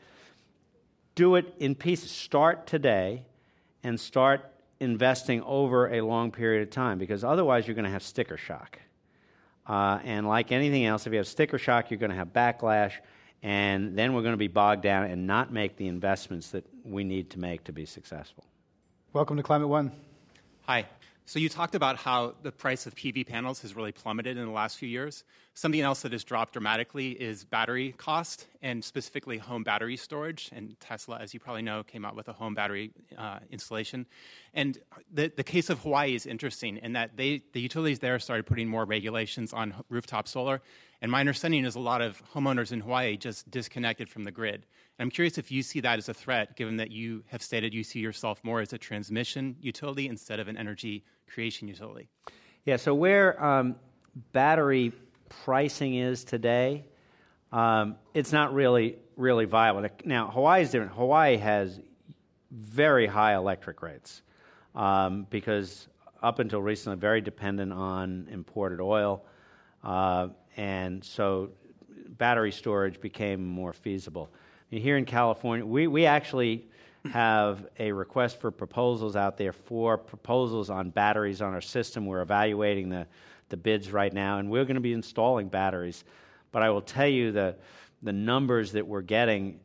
do it in pieces. Start today and start investing over a long period of time, because otherwise you're going to have sticker shock. Uh, and like anything else, if you have sticker shock, you're going to have backlash, and then we're going to be bogged down and not make the investments that we need to make to be successful. Welcome to Climate One. Hi. So you talked about how the price of P V panels has really plummeted in the last few years. Something else that has dropped dramatically is battery cost, and specifically home battery storage. And Tesla, as you probably know, came out with a home battery uh, installation. And the, the case of Hawaii is interesting in that they, the utilities there started putting more regulations on rooftop solar. And my understanding is a lot of homeowners in Hawaii just disconnected from the grid. And I'm curious if you see that as a threat, given that you have stated you see yourself more as a transmission utility instead of an energy creation utility. Yeah, so where um, battery pricing is today, um, it's not really really viable. Now, Hawaii is different. Hawaii has very high electric rates um, because up until recently, very dependent on imported oil. Uh, and so battery storage became more feasible. And here in California, we, we actually have a request for proposals out there for proposals on batteries on our system. We're evaluating the, the bids right now, and we're going to be installing batteries. But I will tell you the, the numbers that we're getting,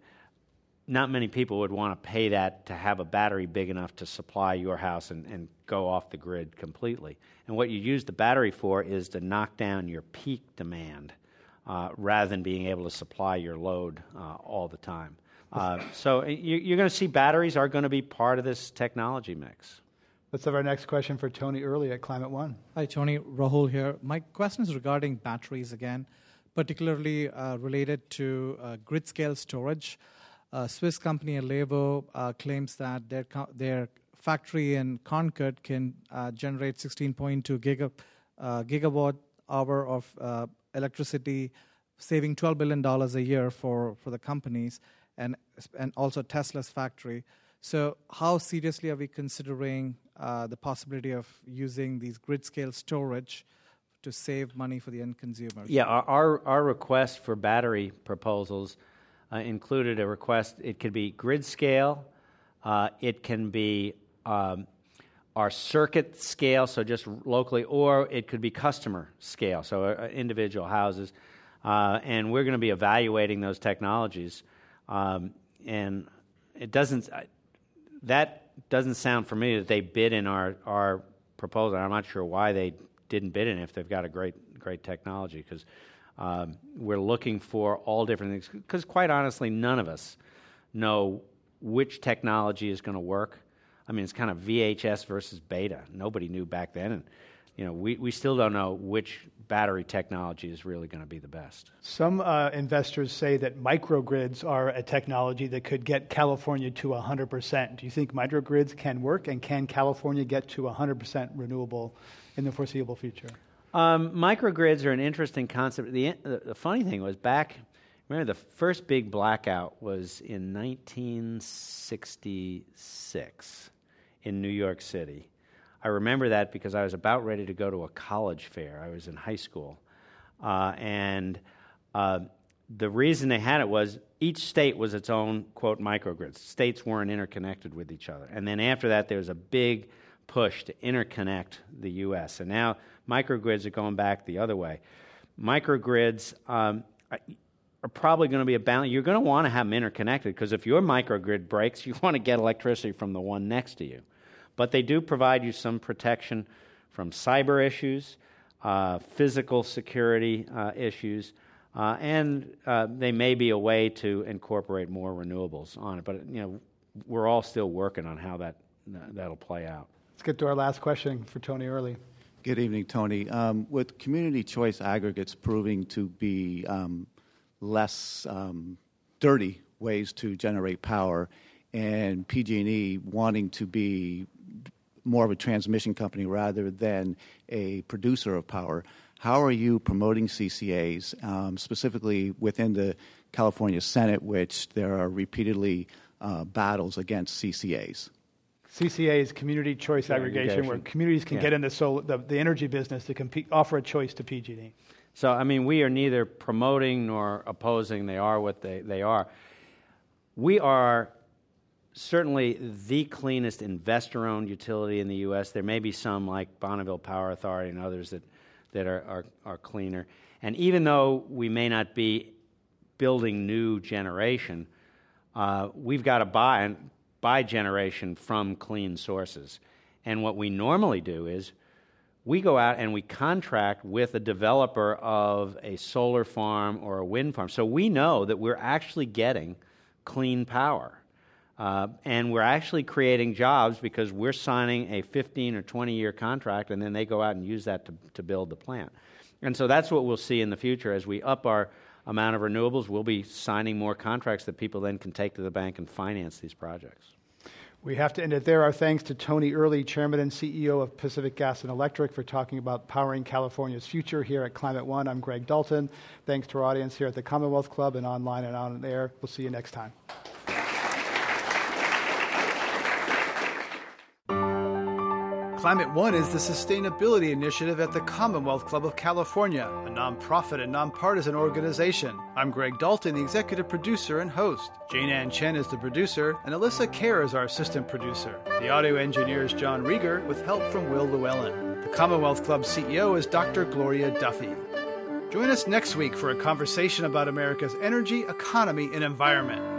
not many people would want to pay that to have a battery big enough to supply your house and, and go off the grid completely. And what you use the battery for is to knock down your peak demand uh, rather than being able to supply your load uh, all the time. Uh, so you, you're going to see batteries are going to be part of this technology mix. Let's have our next question for Tony Early at Climate One. Hi, Tony. Rahul here. My question is regarding batteries again, particularly uh, related to uh, grid-scale storage. Uh, Swiss company Alevo uh, claims that their co- their factory in Concord can uh, generate sixteen point two giga, uh, gigawatt hour of uh, electricity, saving twelve billion dollars a year for, for the companies, and and also Tesla's factory. So how seriously are we considering uh, the possibility of using these grid-scale storage to save money for the end consumers? Yeah, our, our, our request for battery proposals uh, included a request. It could be grid scale. Uh, it can be um, our circuit scale, so just locally, or it could be customer scale, so uh, individual houses. Uh, and we're going to be evaluating those technologies. Um, and it doesn't... I, that doesn't sound familiar that they bid in our, our proposal. I'm not sure why they didn't bid in it if they've got a great great technology, because um, we're looking for all different things. Because quite honestly, none of us know which technology is going to work. I mean, it's kind of V H S versus beta. Nobody knew back then, and you know, we, we still don't know which battery technology is really going to be the best. Some uh, investors say that microgrids are a technology that could get California to one hundred percent. Do you think microgrids can work, and can California get to one hundred percent renewable in the foreseeable future? Um, microgrids are an interesting concept. The, the, the funny thing was back, remember the first big blackout was in nineteen sixty-six in New York City. I remember that because I was about ready to go to a college fair. I was in high school. Uh, and uh, the reason they had it was each state was its own, quote, microgrid. States weren't interconnected with each other. And then after that, there was a big push to interconnect the U S. And now microgrids are going back the other way. Microgrids um, are probably going to be a balance. You're going to want to have them interconnected, because if your microgrid breaks, you want to get electricity from the one next to you. But they do provide you some protection from cyber issues, uh, physical security uh, issues, uh, and uh, they may be a way to incorporate more renewables on it. But you know, we're all still working on how that that'll play out. Let's get to our last question for Tony Early. Good evening, Tony. Um, with community choice aggregates proving to be um, less um, dirty ways to generate power, and P G and E wanting to be more of a transmission company rather than a producer of power, how are you promoting C C As, um, specifically within the California Senate, which there are repeatedly uh, battles against C C As? C C A is community choice Yeah, aggregation, aggregation. where communities can Yeah. get in the, solar, the the energy business to compete, offer a choice to P G and E. So, I mean, we are neither promoting nor opposing. They are what they, they are. We are certainly the cleanest investor-owned utility in the U S. There may be some like Bonneville Power Authority and others that, that are, are, are cleaner. And even though we may not be building new generation, uh, we've got to buy, buy generation from clean sources. And what we normally do is we go out and we contract with a developer of a solar farm or a wind farm. So we know that we're actually getting clean power. Uh, and we're actually creating jobs because we're signing a fifteen or twenty year contract, and then they go out and use that to, to build the plant. And so that's what we'll see in the future. As we up our amount of renewables, we'll be signing more contracts that people then can take to the bank and finance these projects. We have to end it there. Our thanks to Tony Early, Chairman and C E O of Pacific Gas and Electric, for talking about powering California's future here at Climate One. I'm Greg Dalton. Thanks to our audience here at the Commonwealth Club and online and on air. We'll see you next time. Climate One is the sustainability initiative at the Commonwealth Club of California, a nonprofit and nonpartisan organization. I'm Greg Dalton, the executive producer and host. Jane Ann Chen is the producer, and Alyssa Kerr is our assistant producer. The audio engineer is John Rieger, with help from Will Llewellyn. The Commonwealth Club C E O is Doctor Gloria Duffy. Join us next week for a conversation about America's energy, economy, and environment.